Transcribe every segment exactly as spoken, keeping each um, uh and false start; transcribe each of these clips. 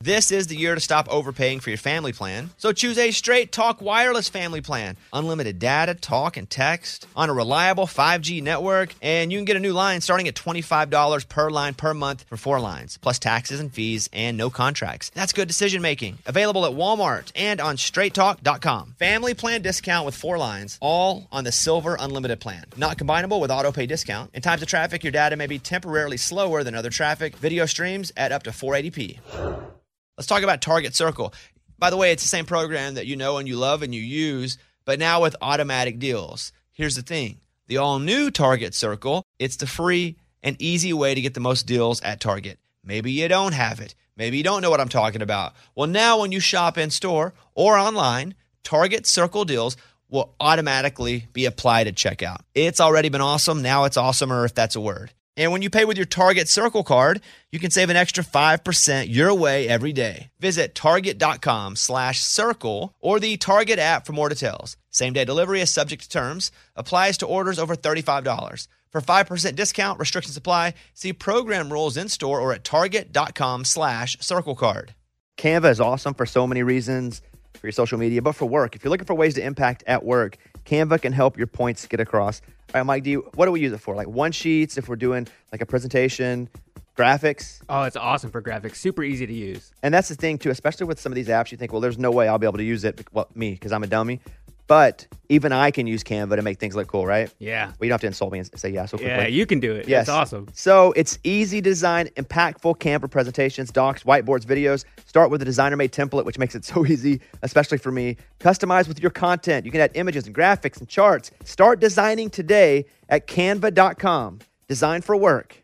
This is the year to stop overpaying for your family plan. So choose a Straight Talk Wireless family plan. Unlimited data, talk, and text on a reliable five G network. And you can get a new line starting at twenty-five dollars per line per month for four lines, plus taxes and fees and no contracts. That's good decision making. Available at Walmart and on straight talk dot com. Family plan discount with four lines, all on the Silver Unlimited plan. Not combinable with auto pay discount. In times of traffic, your data may be temporarily slower than other traffic. Video streams at up to four eighty p. Let's talk about Target Circle. By the way, it's the same program that you know and you love and you use, but now with automatic deals. Here's the thing. The all-new Target Circle, it's the free and easy way to get the most deals at Target. Maybe you don't have it. Maybe you don't know what I'm talking about. Well, now when you shop in-store or online, Target Circle deals will automatically be applied at checkout. It's already been awesome. Now it's awesomer, if that's a word. And when you pay with your Target Circle card, you can save an extra five percent your way every day. Visit target.com slash circle or the Target app for more details. Same-day delivery is subject to terms. Applies to orders over thirty-five dollars. For five percent discount, restrictions apply. See program rules in-store or at target.com slash circle card. Canva is awesome for so many reasons, for your social media, but for work. If you're looking for ways to impact at work, Canva can help your points get across. All right, Mike, do you, what do we use it for? Like one sheets, if we're doing like a presentation, graphics? Oh, it's awesome for graphics. Super easy to use. And that's the thing, too, especially with some of these apps, you think, well, there's no way I'll be able to use it. Well, me, because I'm a dummy. But even I can use Canva to make things look cool, right? Yeah. Well, you don't have to insult me and say yeah so quickly. Yeah, you can do it. Yes. It's awesome. So it's easy design, impactful Canva presentations, docs, whiteboards, videos. Start with a designer-made template, which makes it so easy, especially for me. Customize with your content. You can add images and graphics and charts. Start designing today at canva dot com. Design for work.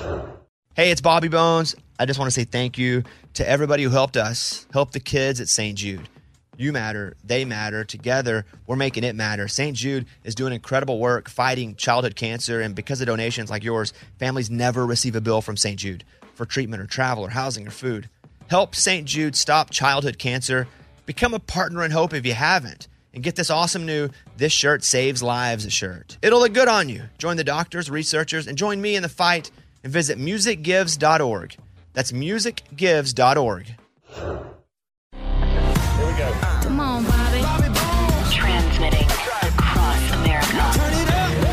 Hey, it's Bobby Bones. I just want to say thank you to everybody who helped us, help the kids at Saint Jude. You matter. They matter. Together, we're making it matter. Saint Jude is doing incredible work fighting childhood cancer, and because of donations like yours, families never receive a bill from Saint Jude for treatment or travel or housing or food. Help Saint Jude stop childhood cancer. Become a partner in hope if you haven't. And get this awesome new This Shirt Saves Lives shirt. It'll look good on you. Join the doctors, researchers, and join me in the fight and visit music gives dot org. That's music gives dot org. Come on, Bobby. Transmitting across America. Turn it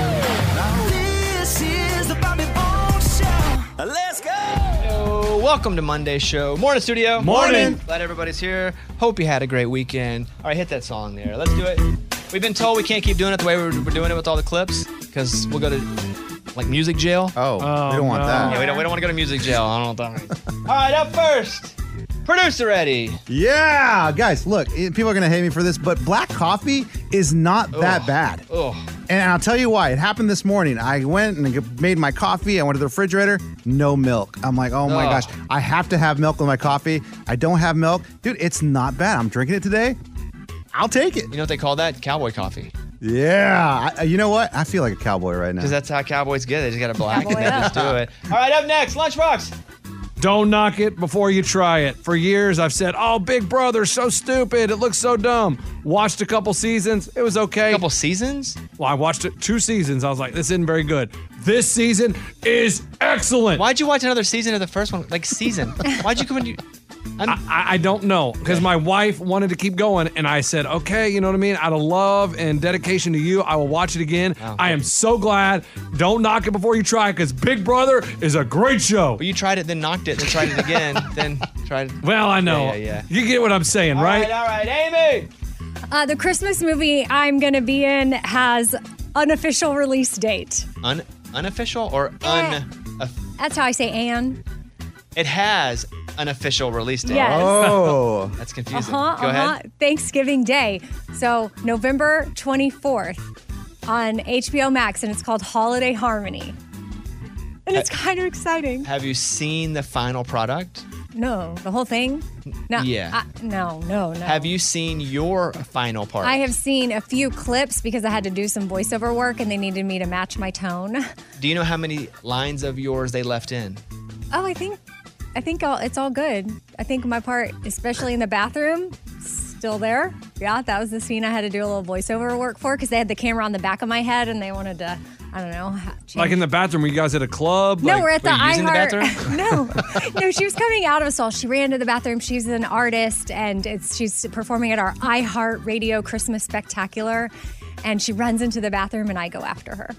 up. This is the Bobby Bones Show. Let's go. Yo, welcome to Monday's show. Morning, studio. Morning. Glad everybody's here. Hope you had a great weekend. All right, hit that song there. Let's do it. We've been told we can't keep doing it the way we're, we're doing it with all the clips because we'll go to like music jail. Oh, Oh, we don't want no. that. Yeah, we don't, we don't want to go to music jail. I don't know what that means. All right, up first, producer Eddie. Yeah, guys, look, eh, people are going to hate me for this, but black coffee is not that Ugh. bad. Oh, And I'll tell you why. It happened this morning. I went and made my coffee. I went to the refrigerator. No milk. I'm like, oh my Ugh. gosh. I have to have milk with my coffee. I don't have milk. Dude, it's not bad. I'm drinking it today. I'll take it. you know what they call that? Cowboy coffee. Yeah. I, you know what? I feel like a cowboy right now. Because that's how cowboys get it. They just got to black Cowboy and they just do it. All right, up next, Lunchbox. Don't knock it before you try it. For years, I've said, oh, Big Brother's so stupid. It looks so dumb. Watched a couple seasons. It was okay. A couple seasons? Well, I watched it two seasons. I was like, this isn't very good. This season is excellent. Why'd you watch another season of the first one? Like, season. Why'd you come in? I'm, I, I don't know because my wife wanted to keep going, and I said, okay, you know what I mean? Out of love and dedication to you, I will watch it again. Oh. I am so glad. Don't knock it before you try it because Big Brother is a great show. but you tried it, then knocked it, then tried it again, then tried it. Well, I know. Yeah, yeah, yeah. You get what I'm saying, All right? right, all right. Amy! Uh, the Christmas movie I'm going to be in has unofficial release date. Un, unofficial or Yeah. un... That's how I say Anne. It has an official release date. Yes. Oh. That's confusing. Uh-huh, Go uh-huh. ahead. Thanksgiving Day. So November twenty-fourth on H B O Max, and it's called Holiday Harmony. And it's kind of exciting. Have you seen the final product? No, the whole thing? No. Yeah. I, no, no, no. Have you seen your final part? I have seen a few clips because I had to do some voiceover work and they needed me to match my tone. Do you know how many lines of yours they left in? Oh, I think I think all, it's all good. I think my part, especially in the bathroom, still there. Yeah, that was the scene I had to do a little voiceover work for because they had the camera on the back of my head and they wanted to, I don't know. ha- Like in change- the bathroom, were you guys at a club? No, Like, we're at the were you using the iHeart. no, no, she was coming out of a stall. She ran to the bathroom. She's an artist, and it's she's performing at our iHeart Radio Christmas Spectacular. And she runs into the bathroom, and I go after her.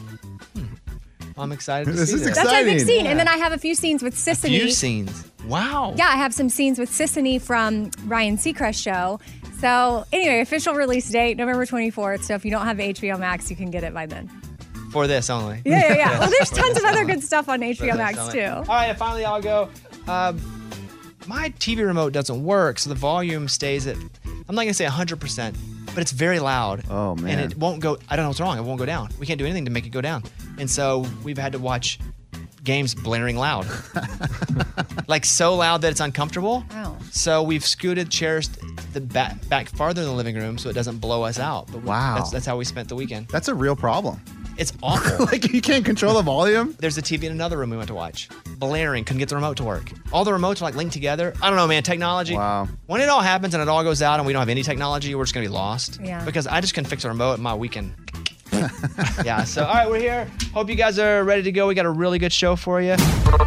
I'm excited to This see is this. That's my big Exciting. scene. And then I have a few scenes with Sissany. Few scenes. Wow. Yeah, I have some scenes with Sissany from Ryan Seacrest show. So anyway, official release date, November twenty-fourth. So if you don't have H B O Max, you can get it by then. For this only. Yeah, yeah, yeah. Well, there's tons of other good stuff on H B O Max All too. right, and finally I'll go. Um, my T V remote doesn't work, so the volume stays at, I'm not going to say one hundred percent, but it's very loud. Oh, man. And it won't go, I don't know what's wrong. It won't go down. We can't do anything to make it go down. And so we've had to watch games blaring loud. Like so loud that it's uncomfortable. Wow. So we've scooted chairs the back, back farther in the living room so it doesn't blow us out. But we- Wow. That's, that's how we spent the weekend. That's a real problem. It's awful. Like you can't control the volume. There's a T V in another room we went to watch. Blaring, couldn't get the remote to work. All the remotes are like linked together. I don't know, man. Technology. Wow. When it all happens and it all goes out and we don't have any technology, we're just gonna be lost. Yeah. Because I just couldn't fix a remote in my weekend. Yeah. So all right, we're here. Hope you guys are ready to go. We got a really good show for you.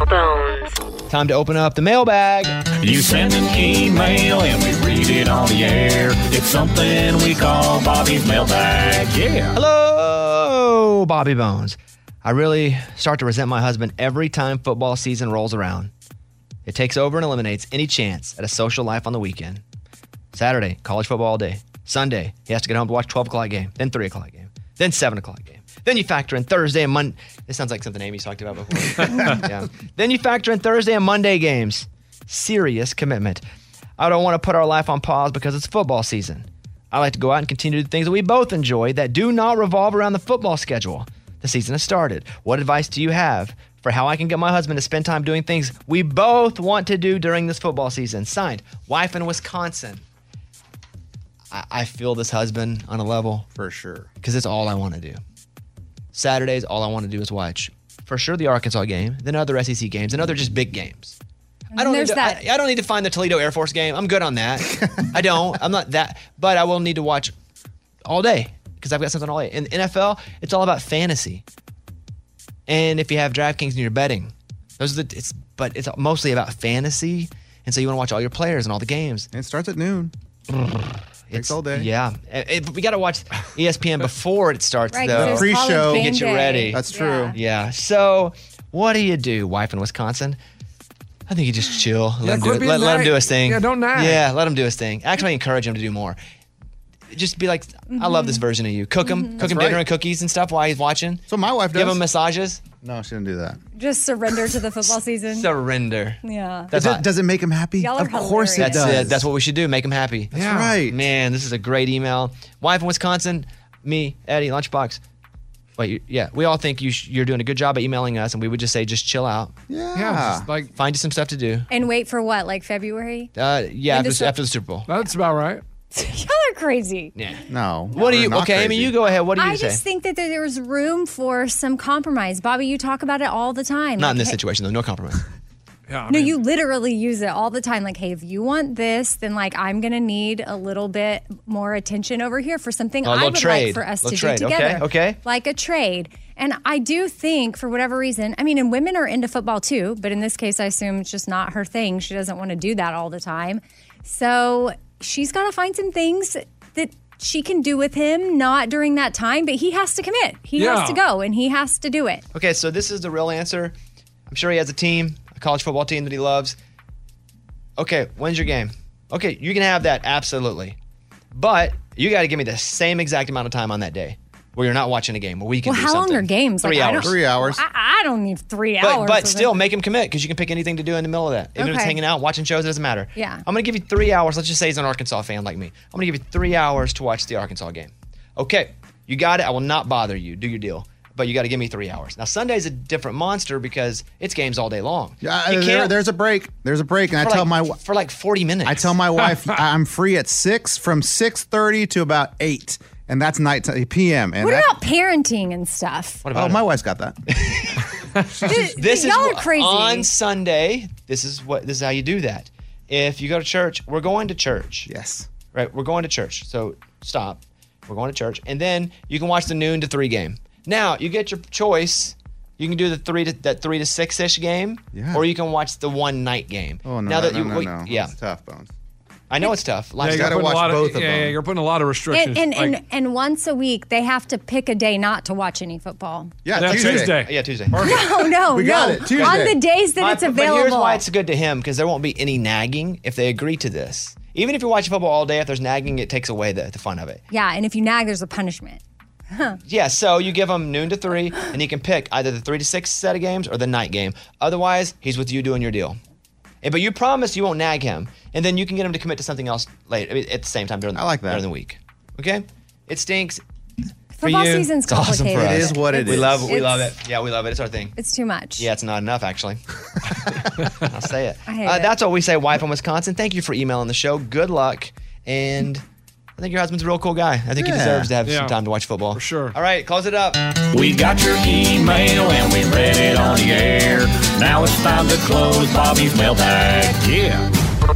Time to open up the mailbag. You send an email and we read it on the air. It's something we call Bobby's mailbag. Yeah. Hello, Bobby Bones. I really start to resent my husband every time football season rolls around. It takes over and eliminates any chance at a social life on the weekend. Saturday, college football all day. Sunday, he has to get home to watch twelve o'clock game, then three o'clock game, then seven o'clock game. Then you factor in Thursday and Monday. This sounds like something Amy's talked about before. Yeah. Then you factor in Thursday and Monday games. Serious commitment. I don't want to put our life on pause because it's football season. I like to go out and continue to do things that we both enjoy that do not revolve around the football schedule. The season has started. What advice do you have for how I can get my husband to spend time doing things we both want to do during this football season? Signed, wife in Wisconsin. I, I feel this husband on a level For sure. because it's all I want to do. Saturdays, all I want to do is watch, for sure, the Arkansas game, then other S E C games, and other just big games. I don't, need there's to, that- I, I don't need to find the Toledo Air Force game. I'm good on that. I don't. I'm not that. But I will need to watch all day because I've got something all day. In the N F L, it's all about fantasy. And if you have DraftKings and you're betting, those are the. It's but it's mostly about fantasy, and so you want to watch all your players and all the games. And it starts at noon. It's all day. Yeah, It- it- we got to watch E S P N before it starts, Right, 'cause though. there's Pre-show. college game Get you day. ready. That's true. Yeah. So, what do you do, wife in Wisconsin? I think you just chill. Let, him, do quit it. being Let, let him nag- do his thing. Yeah, don't nag. Yeah, let him do his thing. Actually, encourage him to do more. Just be like, I love this version of you. Cook him, cook him right. dinner and cookies and stuff while he's watching. So my wife does. Give him massages. No, she didn't do that. Just surrender to the football season. Surrender. Yeah. That's Does hot. it, does it make him happy? Y'all are Of course it hilarious. That's does. it. That's what we should do. Make him happy. That's Yeah. right. Man, this is a great email. Wife in Wisconsin, me, Eddie, Lunchbox. Wait, you, yeah, we all think you sh- you're doing a good job at emailing us, and we would just say, just chill out. Yeah. Yeah, just like Find you some stuff to do. And wait for what? Like February? Uh, yeah, When after, does the- the- after the Super Bowl. that's about right. Y'all are crazy. Yeah. No. What do we're you? not Okay, Amy, crazy. you go ahead. What do you I say? just think that there's room for some compromise. Bobby, you talk about it all the time. Not Like, in this hey- situation though. No compromise. Yeah, I No, mean, you literally use it all the time. Like, hey, if you want this, then like I'm gonna need a little bit more attention over here for something Oh, a I little would trade. like for us Little to trade. do Okay, together. okay. Like a trade. And I do think, for whatever reason, I mean, and women are into football too, but in this case, I assume it's just not her thing. She doesn't want to do that all the time. So she's got to find some things that she can do with him, not during that time, but he has to commit. He Yeah. has to go and he has to do it. Okay, so this is the real answer. I'm sure he has a team, a college football team that he loves. Okay, when's your game? Okay, you can have that, absolutely. But you got to give me the same exact amount of time on that day where you're not watching a game, where we can Well, do how something. long are games? Three Like, I hours. don't- Three hours. I, I don't need three But, hours. but with still, it. make him commit because you can pick anything to do in the middle of that. Even if it's Okay. hanging out, watching shows, it doesn't matter. Yeah. I'm going to give you three hours. Let's just say he's an Arkansas fan like me. I'm going to give you three hours to watch the Arkansas game. Okay, you got it. I will not bother you. Do your deal. But you got to give me three hours. Now, Sunday's a different monster because it's games all day long. Yeah, You there- can't- there's a break. There's a break, and I for tell like, my wi- For like forty minutes. I tell my wife I'm free at six from six thirty to about eight, and that's night t- p m. And What that, about parenting and stuff? What oh, about my it? wife's got that. Dude, This y'all is are crazy. on Sunday. This is what. This is how you do that. If you go to church, we're going to church. Yes. Right, we're going to church. So stop. We're going to church, and then you can watch the noon to three game. Now you get your choice. You can do the three to that three to six ish game, Yeah. or you can watch the one night game. Oh no, now no, that no, you, no, wait, no. Yeah, It's tough, Bones. I know it's tough. Yeah, Life's you gotta gotta put watch a lot both of, of yeah, them. yeah, you're putting a lot of restrictions. And and, Like, and and once a week they have to pick a day not to watch any football. Yeah, Yeah, Tuesday. Tuesday. Yeah, Tuesday. Oh no, We no. got it, Tuesday. On the days that My- it's but available. here's why it's good to him, because there won't be any nagging if they agree to this. Even if you're watching football all day, if there's nagging, it takes away the, the fun of it. Yeah, and if you nag, there's a punishment. Yeah, so you give him noon to three, and he can pick either the three to six set of games or the night game. Otherwise, he's with you doing your deal. And- But you promise you won't nag him, and then you can get him to commit to something else later I mean, at the same time during, I like that. during the week. Okay? It stinks. For Football you, season's it's awesome for complicated. us. It is what it we is. love we It's- love it. Yeah, we love it. It's our thing. It's too much. Yeah, it's not enough, actually. I'll say it. I hate uh, it. That's what we say, Wife in Wisconsin. Thank you for emailing the show. Good luck. And I think your husband's a real cool guy. I think he Yeah. deserves to have Yeah. some time to watch football. For sure. All right, close it up. We got your email and we read it on the air. Now it's time to close Bobby's mailbag. Yeah.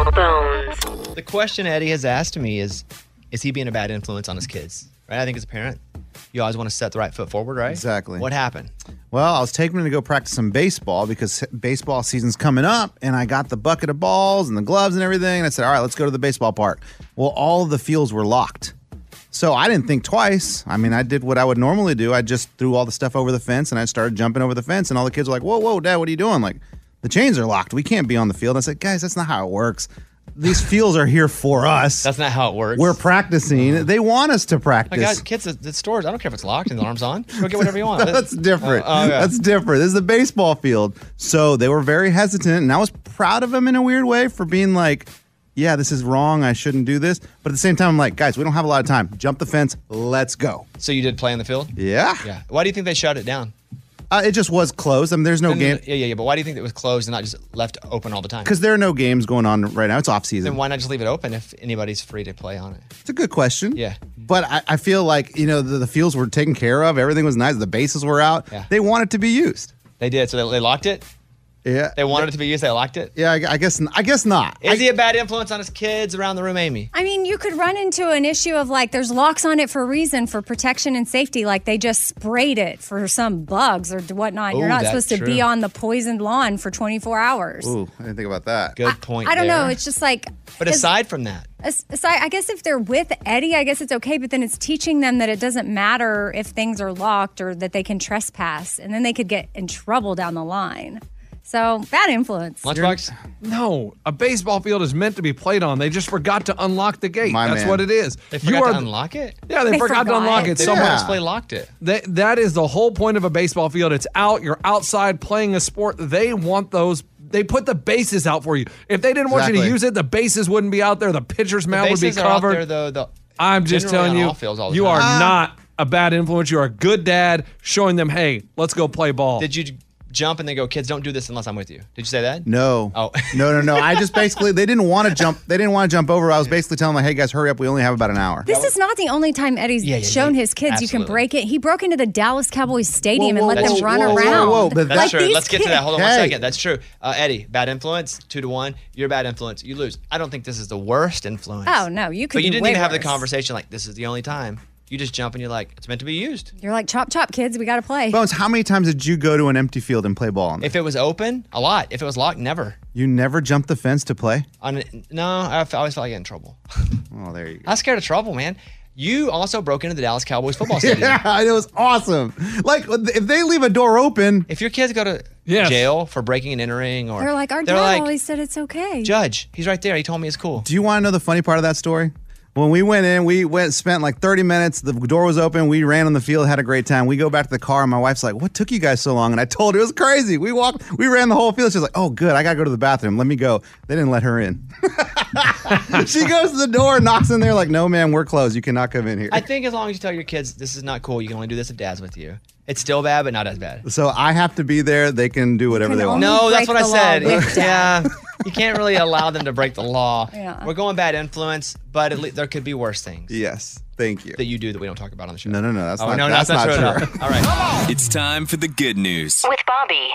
The question Eddie has asked me is, is he being a bad influence on his kids? Right? I think as a parent, you always want to set the right foot forward, right? Exactly. What happened? Well, I was taking him to go practice some baseball because baseball season's coming up, and I got the bucket of balls and the gloves and everything. And I said, all right, let's go to the baseball park. Well, all of the fields were locked. So I didn't think twice. I mean, I did what I would normally do. I just threw all the stuff over the fence, and I started jumping over the fence, and all the kids were like, whoa, whoa, Dad, what are you doing? Like, the chains are locked. We can't be on the field. I said, guys, that's not how it works. These fields are here for us. That's not how it works. We're practicing. They want us to I practice. got kids at the stores. I don't care if it's locked and the alarm's on. Go get whatever you want. That's different. Oh, oh, yeah. That's different. This is the baseball field. So they were very hesitant, and I was proud of them in a weird way for being like, yeah, this is wrong. I shouldn't do this. But at the same time, I'm like, guys, we don't have a lot of time. Jump the fence. Let's go. So you did play in the field? Yeah. Yeah. Why do you think they shut it down? Uh, it just was closed. I mean, there's no And- game Yeah, yeah, yeah. But why do you think it was closed and not just left open all the time? because there are no games going on right now. It's off season. Then why not just leave it open if anybody's free to play on it? It's a good question. Yeah. But I, I feel like, you know, the, the fields were taken care of. Everything was nice. The bases were out. Yeah. They want it to be used. They did. So they, they locked it? Yeah. They wanted it to be used. They locked it? Yeah, I, I guess I guess not. Is I, he a bad influence on his kids around the room, Amy? I mean, you could run into an issue of like there's locks on it for a reason, for protection and safety. Like they just sprayed it for some bugs or whatnot. Ooh, You're not that's supposed to true. be on the poisoned lawn for twenty-four hours. Ooh, I didn't think about that. Good point. I don't there. know. It's just like. But as- aside from that, as- aside, I guess if they're with Eddie, I guess it's okay. But then it's teaching them that it doesn't matter if things are locked or that they can trespass, and then they could get in trouble down the line. So bad influence. Lunchbox? No, a baseball field is meant to be played on. They just forgot to unlock the gate. My That's man. what it is. They You forgot are- to unlock it? Yeah, they, They forgot, to forgot. unlock it. They Someone Yeah. purposely locked it. That, that is the whole point of a baseball field. It's out. You're outside playing a sport. They want those. They put the bases out for you. If they didn't want you Exactly. to use it, the bases wouldn't be out there. The pitcher's mound would be Bases are out covered. there, though. The, I'm just generally telling on you, all fields all the you time. are Ah. not a bad influence. You are a good dad, showing them, hey, let's go play ball. Did you jump and they go, kids, don't do this unless I'm with you? Did you say that? No. Oh. no, no, no. I just basically they didn't want to jump. They didn't want to jump over. I was basically telling them, like, hey guys, hurry up. We only have about an hour. This is not the only time Eddie's Yeah, yeah, shown yeah. his kids you can Absolutely. break it. He broke into the Dallas Cowboys stadium Whoa, whoa, and let whoa, them run whoa, whoa, around. whoa, but That's Like, true. these Let's get to that. Hold on one Hey. second. That's true. Uh, Eddie, bad influence, two to one. You're a bad influence. You lose. I don't think this is the worst influence. Oh, no, you could But you do didn't way even have the worse. conversation like, this is the only time. You just jump and you're like, it's meant to be used. You're like, chop, chop, kids. We got to play. Bones, how many times did you go to an empty field and play ball on it? If it was open, a lot. If it was locked, never. You never jumped the fence to play? On No, I f- I always felt like I get in trouble. Oh, there you go. I was scared of trouble, man. You also broke into the Dallas Cowboys football stadium. Yeah, it was awesome. Like if they leave a door open, If your kids go to Yes. jail for breaking and entering, or They're like, our they're dad like, always said it's okay. Judge, he's right there. He told me it's cool. do you want to know the funny part of that story? When we went in, we went spent like thirty minutes. The door was open. We ran on the field, had a great time. We go back to the car, and my wife's like, "What took you guys so long?" And I told her it was crazy. We walked, we ran the whole field. She's like, "Oh, good. I gotta go to the bathroom. Let me go." They didn't let her in. She goes to the door, knocks in there, like, "No, ma'am, we're closed. You cannot come in here." I think as long as you tell your kids this is not cool, you can only do this if dad's with you. It's still bad, but not as bad. so I have to be there. They can do whatever can they want. only- No, that's break what I the law said. with dad. Yeah, you can't really allow them to break the law. Yeah. We're going bad influence, but at least there could be worse things Yes, thank you. that you do that we don't talk about on the show. No, no, no. That's Oh, not. no, that's, that's not not true. true. All right. It's time for the good news. With Bobby.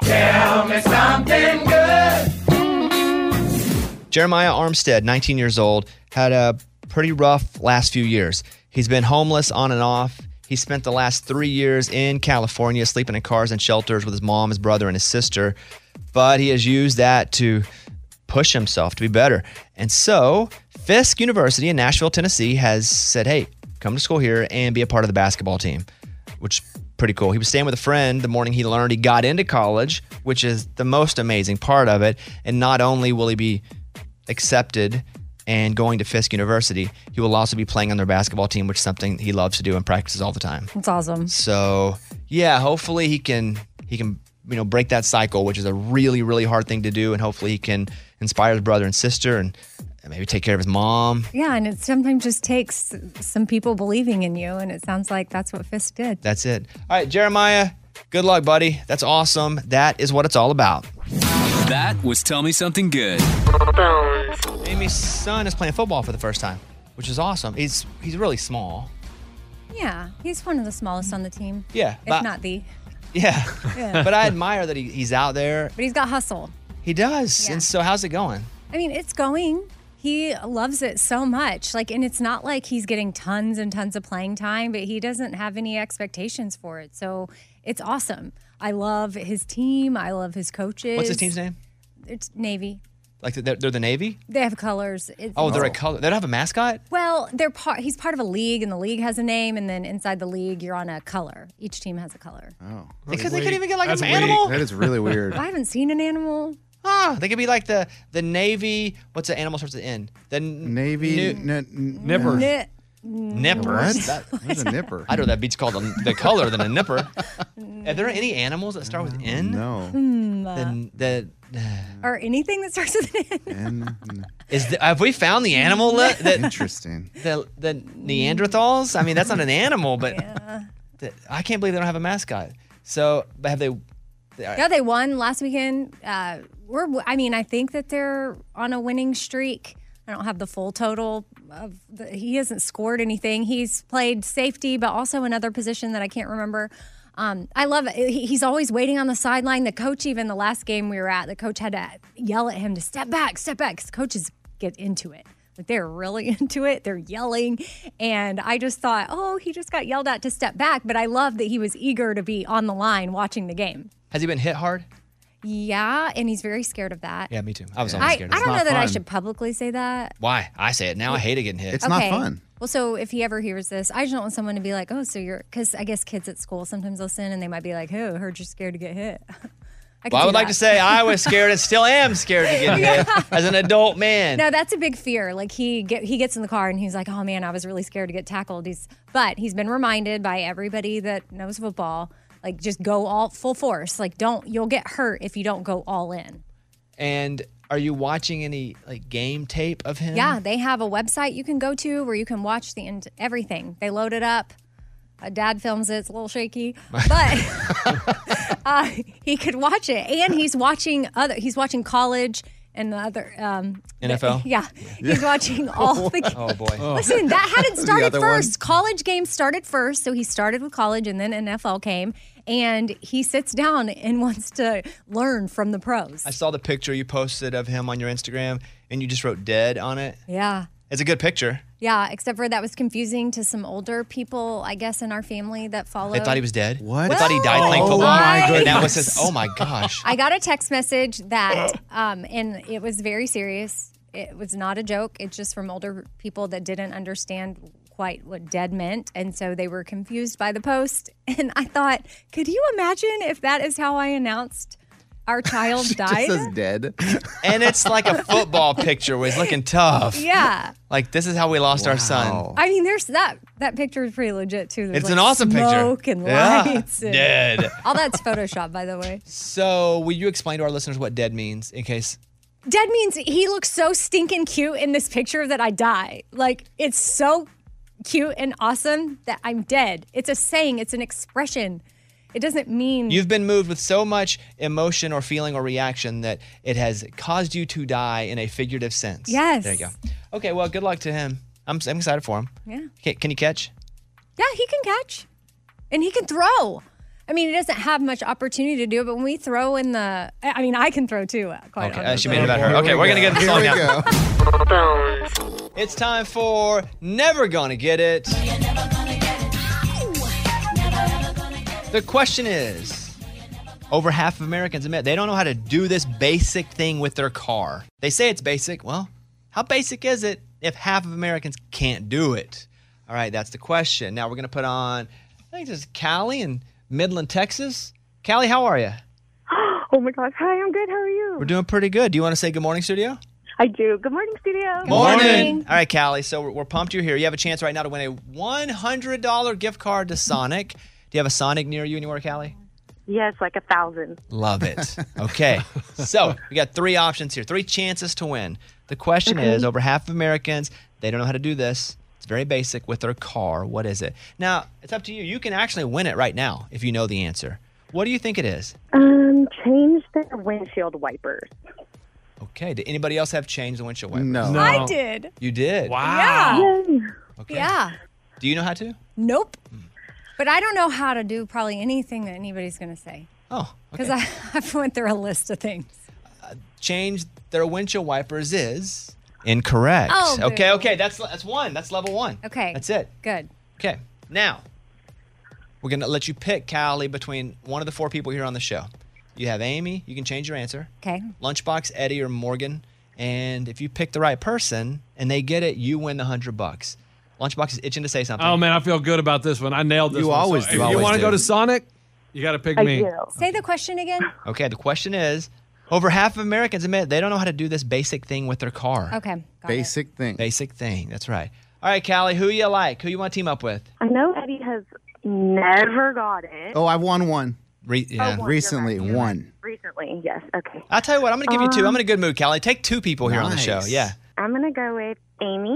Jeremiah Armstead, nineteen years old, had a pretty rough last few years. He's been homeless on and off. He spent the last three years in California, sleeping in cars and shelters with his mom, his brother, and his sister. But he has used that to push himself to be better. And so Fisk University in Nashville, Tennessee has said, hey, come to school here and be a part of the basketball team, which is pretty cool. He was staying with a friend the morning he learned he got into college, which is the most amazing part of it. And not only will he be accepted and going to Fisk University, he will also be playing on their basketball team, which is something he loves to do and practices all the time. That's awesome. So yeah, hopefully he can he can you know break that cycle, which is a really really hard thing to do, and hopefully he can inspire his brother and sister and maybe take care of his mom. Yeah, and it sometimes just takes some people believing in you, and it sounds like that's what Fisk did. That's it. All right, Jeremiah, good luck, buddy. That's awesome. That is what it's all about. That was Tell Me Something Good. Amy's son is playing football for the first time, which is awesome. He's he's really small. Yeah, he's one of the smallest on the team. Yeah, If but- not the. Yeah. Yeah. But I admire that he, he's out there. But he's got hustle. He does. Yeah. And so how's it going? I mean, it's going. He loves it so much. Like, and it's not like he's getting tons and tons of playing time, but he doesn't have any expectations for it. So it's awesome. I love his team. I love his coaches. What's his team's name? It's Navy. Like they're, they're the Navy? They have colors. It's, Oh, they're a color. They don't have a mascot? Well, they're part. He's part of a league, and the league has a name, and then inside the league, you're on a color. Each team has a color. Oh, Because they could even get like That's an weak. animal. that is really weird. I haven't seen an animal. Ah, they could be like the the Navy. What's the animal starts with N? The n- Navy nu- n- n- Nippers. Knit. nippers. That- What's a nipper? I'd rather that beach called the, the color than a nipper. Are there any animals that start with N? No. The, the, Or anything that starts with an N. N- n- is the, have we found the animal li- that Interesting. the the Neanderthals? I mean, that's not an animal, but the, I can't believe they don't have a mascot. So, but have they? Yeah, they won last weekend. Uh, we're, I mean, I think that they're on a winning streak. I don't have the full total of the, he hasn't scored anything. He's played safety, but also another position that I can't remember. Um, I love it. He- He's always waiting on the sideline. The coach, even the last game we were at, the coach had to yell at him to step back, step back, because coaches get into it. Like, they're really into it. They're yelling. And I just thought, oh, he just got yelled at to step back. But I love that he was eager to be on the line watching the game. Has he been hit hard? Yeah, and he's very scared of that. Yeah, me too. I was always I, scared. I Of don't it. know that I fun. should publicly say that. Why? I say it now. I hate it getting hit. It's not fun. Well, so if he ever hears this, I just don't want someone to be like, oh, so you're, because I guess kids at school sometimes listen and they might be like, oh, I heard you're scared to get hit. I, could Well, I see would like that. to say I was scared and still am scared to get hit as an adult man. No, that's a big fear. Like he get he gets in the car and he's like, "Oh man, I was really scared to get tackled." He's but he's been reminded by everybody that knows football, like just go all full force. Like don't you'll get hurt if you don't go all in. And are you watching any like game tape of him? Yeah, they have a website you can go to where you can watch the ent- everything. They load it up. Uh, Dad films it. It's a little shaky, but uh, he could watch it, and he's watching other. He's watching college and the other um, N F L? Yeah, he's watching all the. Oh boy. Listen, that hadn't started other first. College games started first, so he started with college, and then N F L came, and he sits down and wants to learn from the pros. I saw the picture you posted of him on your Instagram, and you just wrote "dead" on it. Yeah. It's a good picture. Yeah, except for that was confusing to some older people, I guess, in our family that followed. They thought he was dead. What? They thought he died playing Oh football. my And that was goodness. his. Oh my gosh. I got a text message that, um, and it was very serious. It was not a joke. It's just from older people that didn't understand quite what dead meant. And so they were confused by the post. And I thought, could you imagine if that is how I announced our child It died? just says dead. And it's like a football picture where he's looking tough. Yeah. Like, this is how we lost our son. Wow. I mean, there's that. That picture is pretty legit, too. There's It's like an awesome picture. smoke and Yeah. lights. and- Dead. All that's Photoshop, by the way. So, will you explain to our listeners what dead means in case? Dead means he looks so stinking cute in this picture that I die. Like, it's so cute and awesome that I'm dead. It's a saying, it's an expression. It doesn't mean. You've been moved with so much emotion or feeling or reaction that it has caused you to die in a figurative sense. Yes. There you go. Okay, well, good luck to him. I'm, I'm excited for him. Yeah. Can, can he catch? Yeah, he can catch. And he can throw. I mean, he doesn't have much opportunity to do it, but when we throw in the. I mean, I can throw too, uh, quite Okay, uh, honestly. she made it about her. Here Okay, we we're going to go. get the Here song we now. go. It's time for Never Gonna Get It. The question is, over half of Americans admit they don't know how to do this basic thing with their car. They say it's basic. Well, how basic is it if half of Americans can't do it? All right, that's the question. Now we're going to put on, I think this is Callie in Midland, Texas. Callie, how are you? Oh my gosh. Hi, I'm good. How are you? We're doing pretty good. Do you want to say good morning, studio? I do. Good morning, studio. Morning. All right, Callie. So we're, we're pumped you're here. You have a chance right now to win a one hundred dollars gift card to Sonic. Do you have a Sonic near you anywhere, Callie? Yes, like a thousand. Love it. Okay. So we got three options here, three chances to win. The question Okay. is, over half of Americans, they don't know how to do this. It's very basic with their car. What is it? Now, it's up to you. You can actually win it right now if you know the answer. What do you think it is? Um, change the windshield wipers. Okay. Did anybody else have changed the windshield wipers? No. No. I did. You did? Yeah. Yay. Okay. Yeah. Do you know how to? Nope. But I don't know how to do probably anything that anybody's going to say. Oh, Because okay. I I've went through a list of things. Change their windshield wipers is incorrect. Oh, boo. okay, okay. That's that's one. That's level one. Okay. That's it. Good. Okay. Now, we're going to let you pick, Callie, between one of the four people here on the show. You have Amy. You can change your answer. Okay. Lunchbox, Eddie, or Morgan. And if you pick the right person and they get it, you win the hundred bucks. Lunchbox is itching to say something. Oh, man, I feel good about this one. I nailed this You one. always so do. If you Always want to do. go to Sonic, you got to pick I me. do. Say the question again. Okay, the question is, over half of Americans admit they don't know how to do this basic thing with their car. Okay. Got Basic thing. Basic thing. That's right. All right, Callie, who you like? Who you want to team up with? I know Eddie has never got it. Oh, I've won one. Re- yeah. one. Recently, You're right. one. Recently, yes. Okay. I'll tell you what, I'm going to give you two. Um, I'm in a good mood, Callie. Take two people here on the show. Nice. Yeah. I'm going to go with Amy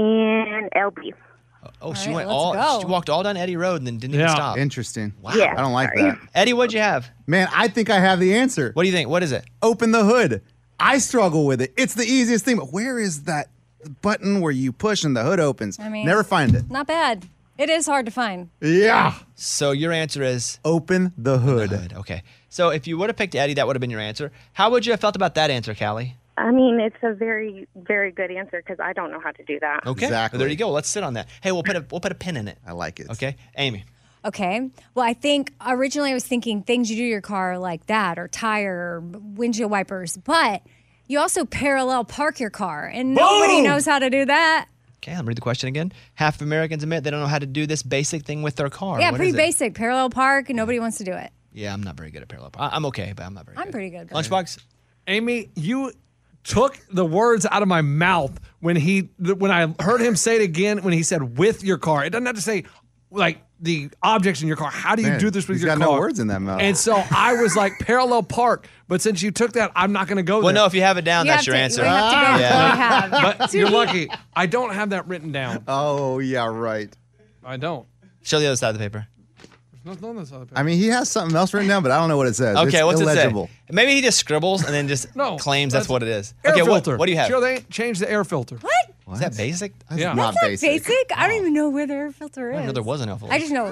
and L B. Oh, she right, went let's all, go. she walked all down Eddie Road and then didn't Yeah. even stop. Interesting. Wow. Yeah. I don't like Sorry. that. Eddie, what'd you have? Man, I think I have the answer. What do you think? What is it? Open the hood. I struggle with it. It's the easiest thing. But where is that button where you push and the hood opens? I mean- Never find it. Not bad. It is hard to find. Yeah. So your answer is Open the hood. good. Okay. So if you would have picked Eddie, that would have been your answer. How would you have felt about that answer, Callie? I mean, it's a very, very good answer because I don't know how to do that. Okay. Exactly. There you go. Let's sit on that. Hey, we'll put a we'll put a pin in it. I like it. Okay. Amy. Okay. Well, I think originally I was thinking things you do to your car like that, or tire, or windshield wipers, but you also parallel park your car, and nobody Boom! knows how to do that. Okay, I'll read the question again. Half of Americans admit they don't know how to do this basic thing with their car. Yeah, What pretty is it? basic. Parallel park, and nobody wants to do it. Yeah, I'm not very good at parallel. I- I'm okay, but I'm not very I'm good. pretty good. Lunchbox? Amy, you took the words out of my mouth when he when I heard him say it again when he said with your car. It doesn't have to say like the objects in your car. How do you Man, do this with he's your got car? no words in that mouth. And so I was like parallel park, but since you took that, I'm not going to go Well, there. no, if you have it down, You that's have your to, answer. You have to go with Yeah. what you have. But you're lucky. I don't have that written down. Oh, yeah, right. I don't. Show the other side of the paper. There's no- no other page. I mean, he has something else written down, but I don't know what it says. Okay, it's what's illegible. it say? Maybe he just scribbles and then just No, claims that's, that's what it is. Air okay, what, filter. what do you have? Sure, they changed the air filter. What? Is that basic? That's Yeah. not That's not basic. basic. I don't even know where the air filter is. I didn't know there was an L filter. I just know.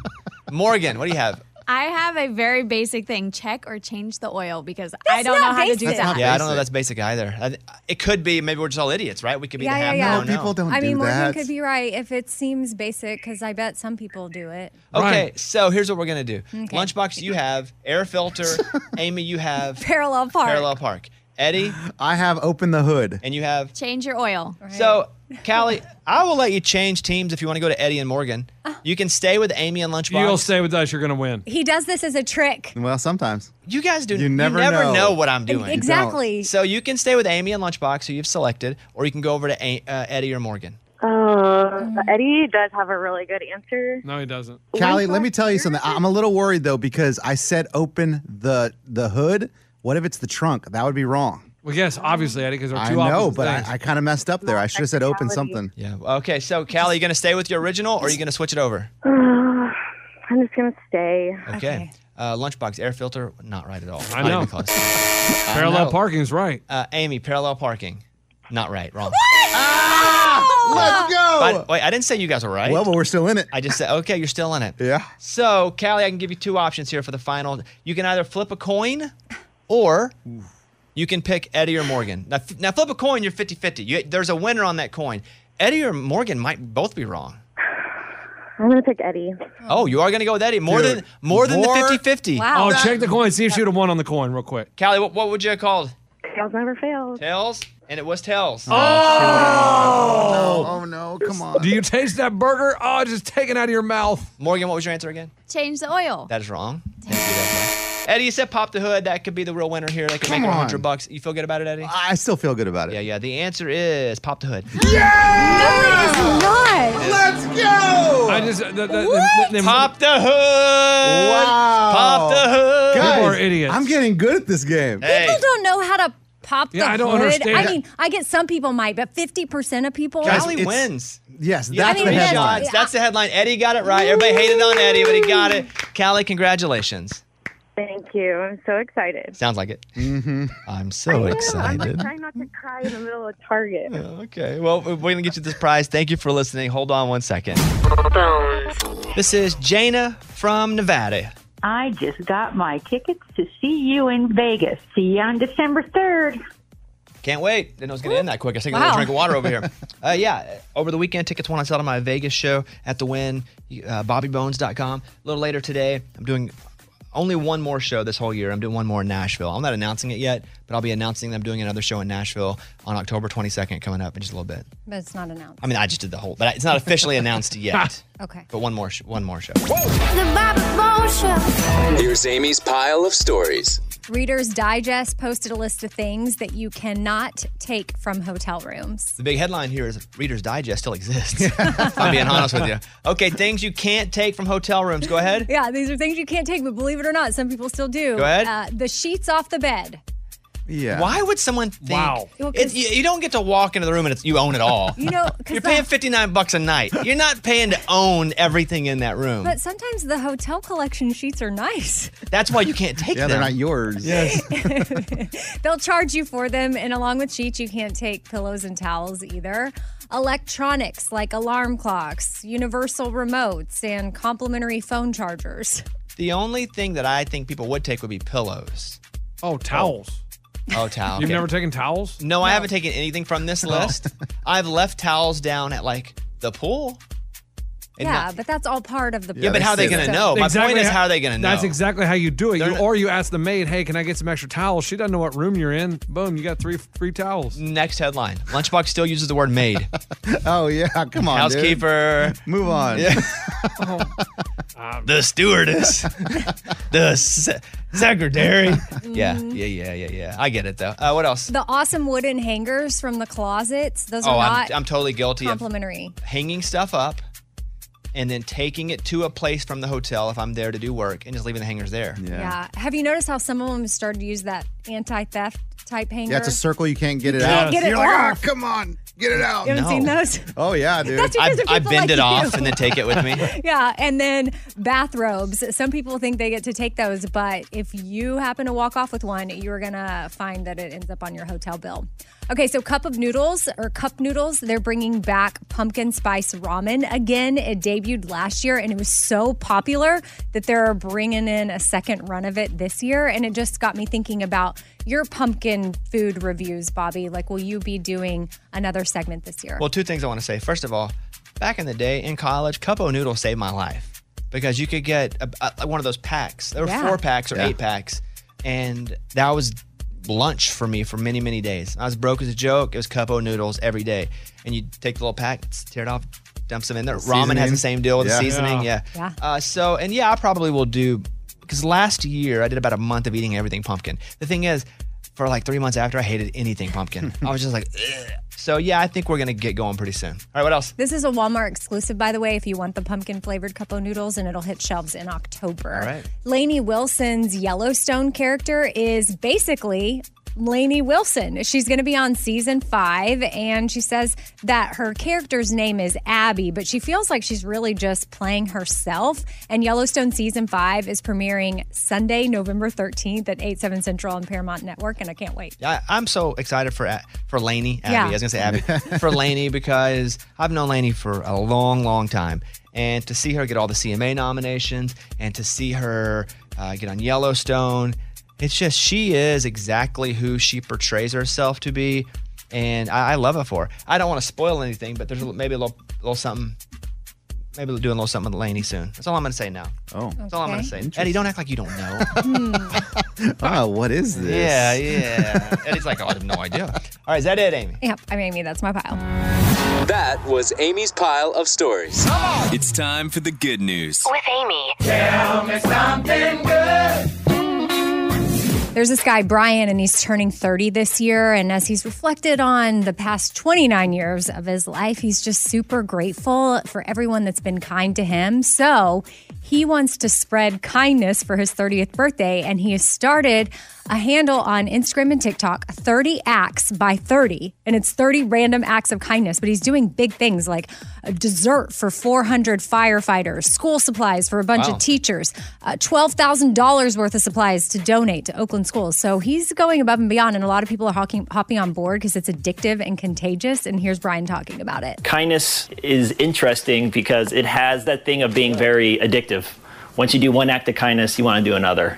Morgan, what do you have? I have a very basic thing: check or change the oil because I don't not know how to do basic. that. Yeah, I don't know basic. that's basic either. I, it could be, maybe we're just all idiots, right? We could be Yeah, the yeah, half yeah. no, No, no. People don't I mean, do Morgan that. could be right if it seems basic, because I bet some people do it. Okay, Right. so here's what we're going to do. Okay. Lunchbox, you have air filter. Amy, you have Parallel park. parallel park. Eddie, I have open the hood. and you have... Change your oil. So, Callie, I will let you change teams if you want to go to Eddie and Morgan. You can stay with Amy and Lunchbox. You'll stay with us. You're going to win. He does this as a trick. Well, sometimes. You guys do You never know. know what I'm doing. Exactly. So you can stay with Amy and Lunchbox, who you've selected, or you can go over to A- uh, Eddie or Morgan. Uh, Eddie does have a really good answer. No, he doesn't. Callie, let me tell you something. I'm a little worried, though, because I said open the the hood. What if it's the trunk? That would be wrong. Well, yes, obviously, Eddie, because they're I two know, opposite but things. I, I kind of messed up there. I should have said open something. Yeah. Okay, so Callie, you going to stay with your original, or are you going to switch it over? Uh, I'm just going to stay. Okay. Okay. Uh, Lunchbox, air filter, not right at all. I Not know. even close. Parallel know. parking is right. Uh, Amy, parallel parking, not right. Wrong. Let's go. But, wait, I didn't say you guys were right. Well, but we're still in it. I just said, okay, you're still in it. Yeah. So, Callie, I can give you two options here for the final. You can either flip a coin, or you can pick Eddie or Morgan. Now, f- now flip a coin, you're fifty-fifty. You, there's a winner on that coin. Eddie or Morgan might both be wrong. I'm going to pick Eddie. Oh, you are going to go with Eddie. More Dude, than more than more- the fifty-fifty. Oh, check the coin. See if she would have won on the coin real quick. Callie, what, what would you have called? Tails never fails. Tails? And it was Tails. Oh! Oh, no. Come on. Do you taste that burger? Oh, just take it out of your mouth. Morgan, what was your answer again? Change the oil. That is wrong. Thank you, that's wrong. Eddie, you said pop the hood. That could be the real winner here. That could Come make it on. one hundred bucks. You feel good about it, Eddie? I still feel good about it. Yeah, yeah. The answer is pop the hood. No, it is not. Let's go. I just... The, the, the, the, Pop the hood. Wow. Pop the hood. Guys, People are idiots. I'm getting good at this game. Hey. People don't know how to pop the Yeah, I don't hood. understand. I mean, I get some people might, but fifty percent of people. Guys, Callie it's- wins. Yes, Yeah, that's I mean, the three that's- headline. shots. That's the headline. Eddie got it right. Everybody hated on Eddie, but he got it. Callie, congratulations. Thank you. I'm so excited. Sounds like it. Mm-hmm. I'm so I'm like excited. trying not to cry in the middle of Target. Okay. Well, we're going to get you this prize. Thank you for listening. Hold on one second. This is Jana from Nevada. I just got my tickets to see you in Vegas. See you on December third. Can't wait. Didn't know it was going to end that quick. I was taking a Wow. little drink of water over here. Uh, yeah, over the weekend, tickets went on sale to my Vegas show at the Wynn, uh, bobby bones dot com. A little later today, I'm doing only one more show this whole year. I'm doing one more in Nashville. I'm not announcing it yet, but I'll be announcing that I'm doing another show in Nashville on October twenty-second coming up in just a little bit. But it's not announced. I mean, I just did the whole, but it's not officially announced yet. Okay. But one more, sh- one more show. The Bobby Bones Show. Here's Amy's pile of stories. Reader's Digest posted a list of things that you cannot take from hotel rooms. The big headline here is Reader's Digest still exists. If I'm being honest with you. Okay, things you can't take from hotel rooms. Go ahead. Yeah, these are things you can't take, but believe it or not, some people still do. Go ahead. Uh, the sheets off the bed. Yeah. Why would someone think? Wow. Well, It, 'cause- you, you don't get to walk into the room and it's, you own it all. You know, 'cause You're the- paying fifty-nine bucks a night. You're not paying to own everything in that room. But sometimes the hotel collection sheets are nice. That's why you can't take Yeah, them. they're not yours. Yes. They'll charge you for them, and along with sheets, you can't take pillows and towels either. Electronics like alarm clocks, universal remotes, and complimentary phone chargers. The only thing that I think people would take would be pillows. Oh, towels. Oh, towel. You've okay. never taken towels? No, I haven't taken anything from this list. I've left towels down at like the pool. And Yeah, not- but that's all part of the. yeah, but how are they going to know? My point is, how are they going to know? That's exactly how you do it. You, They're- or you ask the maid, hey, can I get some extra towels? She doesn't know what room you're in. Boom, you got three free towels. Next headline. Lunchbox still uses the word maid. Oh, yeah. Come on, dude. Housekeeper. Move on. Yeah. The stewardess. the se- secretary. Yeah, yeah, yeah, yeah, yeah. I get it, though. Uh, what else? The awesome wooden hangers from the closets. Those are Oh, I'm, not I'm totally guilty of complimentary. hanging stuff up and then taking it to a place from the hotel if I'm there to do work and just leaving the hangers there. Yeah. Have you noticed how some of them started to use that anti-theft type hanger? Yeah, it's a circle. You can't get it You out. can't get it You're like, off. "Ah, come on, get it out. You haven't No. seen those? Oh, yeah, dude. That's because I, of I people bend like it off you. and then take it with me. Yeah, and then bathrobes. Some people think they get to take those, but if you happen to walk off with one, you're going to find that it ends up on your hotel bill. Okay, so Cup of Noodles or Cup Noodles, they're bringing back pumpkin spice ramen again. It debuted last year and it was so popular that they're bringing in a second run of it this year. And it just got me thinking about your pumpkin food reviews, Bobby. Like, will you be doing another segment this year? Well, two things I want to say. First of all, back in the day in college, Cup of Noodles saved my life because you could get a, a, one of those packs. There were Yeah. four packs or Yeah. eight packs, and that was lunch for me for many, many days. I was broke as a joke. It was Cup of Noodles every day. And you take the little pack, tear it off, dump some in there. Ramen has the same deal with Yeah. the seasoning. Yeah. Yeah. Uh, so, and yeah, I probably will do, because last year I did about a month of eating everything pumpkin. The thing is, for like three months after, I hated anything pumpkin. I was just like, ugh. So yeah, I think we're going to get going pretty soon. All right, what else? This is a Walmart exclusive, by the way, if you want the pumpkin flavored Cup of Noodles, and it'll hit shelves in October. All right. Lainey Wilson's Yellowstone character is basically Lainey Wilson. She's going to be on season five, and she says that her character's name is Abby, but she feels like she's really just playing herself. And Yellowstone season five is premiering Sunday, November thirteenth at eight, seven Central on Paramount Network, and I can't wait. I, I'm so excited for for Lainey. Abby. Yeah. I was gonna say Abby for Lainey because I've known Lainey for a long, long time, and to see her get all the C M A nominations and to see her uh, get on Yellowstone, it's just she is exactly who she portrays herself to be, and I, I love it for her. I don't want to spoil anything, but there's a- maybe a little, little something maybe we'll do a little something with Lainey soon. That's all I'm going to say now. Oh. That's all I'm going to Okay. say. Eddie, don't act like you don't know. Oh, what is this? Yeah, yeah. Eddie's like, oh, I have no idea. All right, is that it, Amy? Yep, I'm Amy. That's my pile. That was Amy's pile of stories. It's time for the good news. With Amy. Tell me something good. There's this guy, Brian, and he's turning thirty this year. And as he's reflected on the past twenty-nine years of his life, he's just super grateful for everyone that's been kind to him. So he wants to spread kindness for his thirtieth birthday. And he has started a handle on Instagram and TikTok, thirty acts by thirty. And it's thirty random acts of kindness. But he's doing big things like a dessert for four hundred firefighters, school supplies for a bunch Wow. of teachers, uh, twelve thousand dollars worth of supplies to donate to Oakland schools. So he's going above and beyond. And a lot of people are hopping, hopping on board because it's addictive and contagious. And here's Brian talking about it. Kindness is interesting because it has that thing of being very addictive. Once you do one act of kindness, you want to do another.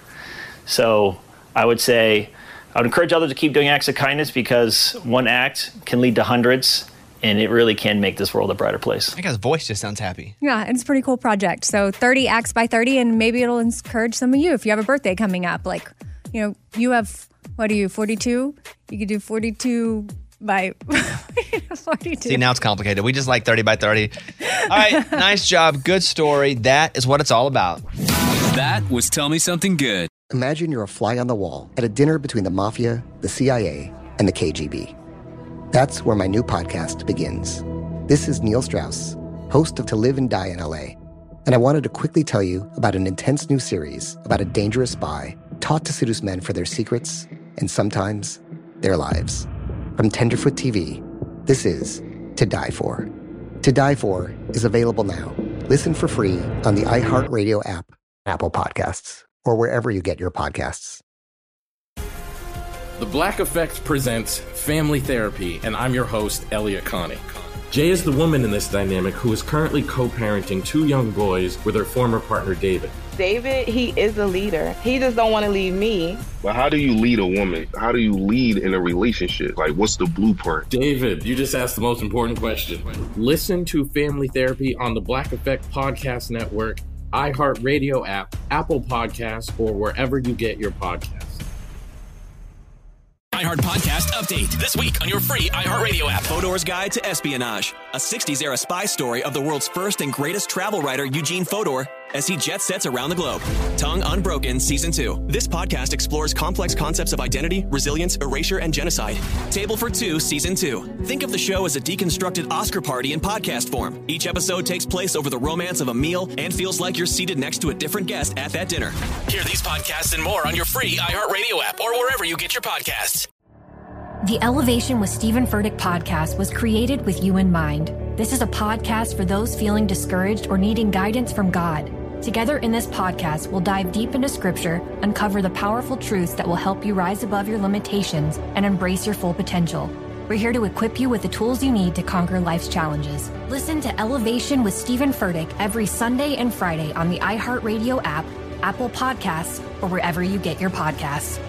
So I would say, I would encourage others to keep doing acts of kindness because one act can lead to hundreds, and it really can make this world a brighter place. That guy's voice just sounds happy. Yeah, and it's a pretty cool project. So thirty acts by thirty, and maybe it'll encourage some of you if you have a birthday coming up. Like, you know, you have, what are you, forty-two? You could do forty-two by forty-two. See, now it's complicated. We just like thirty by thirty. All right, nice job. Good story. That is what it's all about. That was Tell Me Something Good. Imagine you're a fly on the wall at a dinner between the mafia, the C I A, and the K G B. That's where my new podcast begins. This is Neil Strauss, host of To Live and Die in L A, and I wanted to quickly tell you about an intense new series about a dangerous spy taught to seduce men for their secrets and sometimes their lives. From Tenderfoot T V, this is To Die For. To Die For is available now. Listen for free on the iHeartRadio app, Apple Podcasts, or wherever you get your podcasts. The Black Effect presents Family Therapy, and I'm your host, Elliot Connie. Jay is the woman in this dynamic who is currently co-parenting two young boys with her former partner, David. David, he is a leader. He just don't want to leave me. But how do you lead a woman? How do you lead in a relationship? Like, what's the blueprint? David, you just asked the most important question. Listen to Family Therapy on the Black Effect Podcast Network, iHeartRadio app, Apple Podcasts, or wherever you get your podcasts. iHeart Podcast Update. This week on your free iHeartRadio app. Fodor's Guide to Espionage. A sixties-era spy story of the world's first and greatest travel writer, Eugene Fodor, as he jet sets around the globe. Tongue Unbroken Season two. This podcast explores complex concepts of identity, resilience, erasure, and genocide. Table for Two Season two. Think of the show as a deconstructed Oscar party in podcast form. Each episode takes place over the romance of a meal and feels like you're seated next to a different guest at that dinner. Hear these podcasts and more on your free iHeartRadio app or wherever you get your podcasts. The Elevation with Stephen Furtick podcast was created with you in mind. This is a podcast for those feeling discouraged or needing guidance from God. Together in this podcast, we'll dive deep into scripture, uncover the powerful truths that will help you rise above your limitations and embrace your full potential. We're here to equip you with the tools you need to conquer life's challenges. Listen to Elevation with Stephen Furtick every Sunday and Friday on the iHeartRadio app, Apple Podcasts, or wherever you get your podcasts.